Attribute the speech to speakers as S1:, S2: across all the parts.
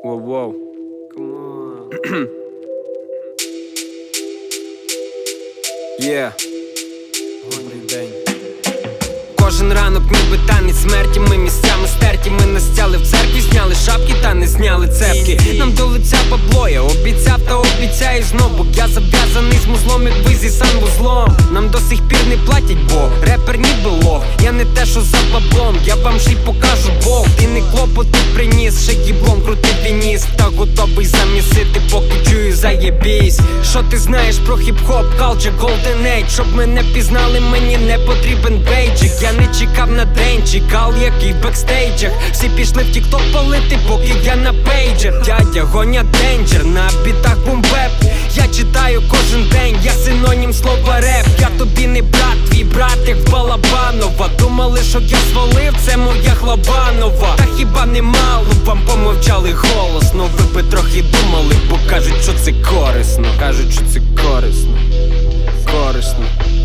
S1: Воу-воу. Yeah. Добрий день. Кожен ранок ніби танець смерті. Ми місцями стерті, ми настяли в церкві, зняли шапки та не зняли цепки. Нам до лиця бабло, я обіцяв та обіцяю знову. Я зав'язаний з музлом, як ви зі санвузлом. Нам до сих пір не платять, бо репер ніби лох. Я не те, що за баблом, я вам ще й покажу Бог. Ти не клопоти приніс, ще їблом крутити ніс. Та готовий замісити, поки чую заєбісь. Що ти знаєш про хіп-хоп, culture, golden age? Щоб мене пізнали, мені не потрібен бейджик. Я не чекав на день, чекав, який в бекстейджах. Всі пішли в тік-ток палити, поки я на пейджер. Дядя гоня денджер, на бітах бумбеп. Я читаю кожен день, я синонім слова реп. Я тобі не брат, твій брат, як в Балабанова. Думали, що я свалив, це моя Хлабанова. Та хіба немало вам помовчали голосно? Ви би трохи думали, бо кажуть, що це корисно. Кажуть, що це корисно. Корисно.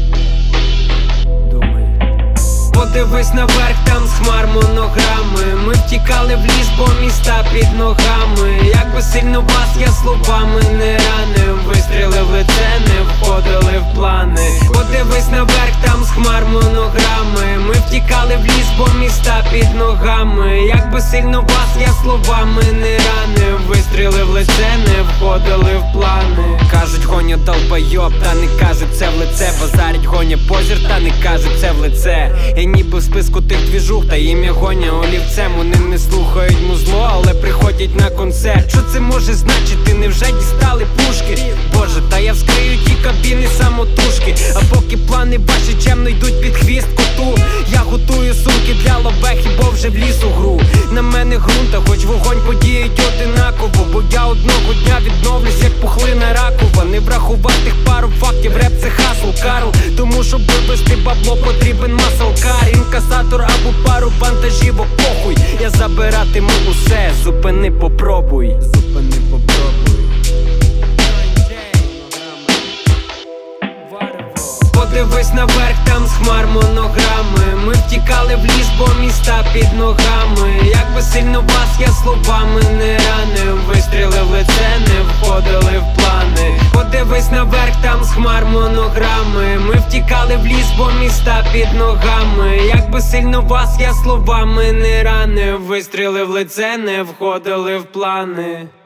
S1: Подивись наверх, там з хмар монограми. Ми втікали в ліс, бо міста під ногами. Як би сильно вас я словами не ранив. Вистріли в лице, не входили в плани. Подивись наверх, там з хмар монограми. Ми втікали в ліс, бо міста під ногами. Як би сильно вас я словами не ранив. Вистріли в лице, не входили в плани. Кажуть, гоня долбойоб, та не кажуть це в лице. Базарять гоня позір, та не кажуть це в лице. Я ніби в списку тих двіжух, та ім'я гоня олівцем. Вони не слухають музло, але приходять на концерт. Що це може значити? Невже дістали пушки? Боже, та я вскрию ті кабіни самотужки. А поки плани ваші чемно йдуть під хвіст коту. Я готую сумки для лобехи, бо вже вліз у гру. На мене грунта, хоч вогонь подіють одинаково. Бо я одного дня відновлюсь, як пухлина ракова. Не врахувати тих пару фактів, реп це хасл, Карл. Тому щоб вивести бабло, потрібен маслкар. Інкасатор або пару вантажівок, похуй. Я забиратиму усе, зупини, попробуй. Зупини, попробуй. Подивись наверх, там з хмар монограми. Ми втікали в ліс, бо міста під ногами. Як би сильно вас я словами не ранив. Вистріли в лице, не входили в плани. Подивись наверх, там з хмар монограми. Ми втікали в ліс, бо міста під ногами. Як би сильно вас я словами не ранив. Вистріли в лице, не входили в плани.